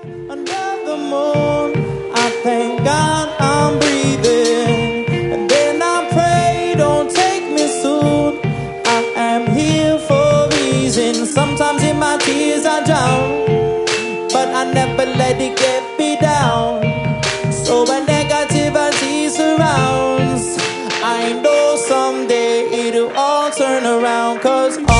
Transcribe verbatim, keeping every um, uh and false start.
Under the moon, I thank God I'm breathing. And then I pray, don't take me soon. I am here for a reason. Sometimes in my tears I drown, but I never let it get me down. So when negativity surrounds, I know someday it'll all turn around. Cause all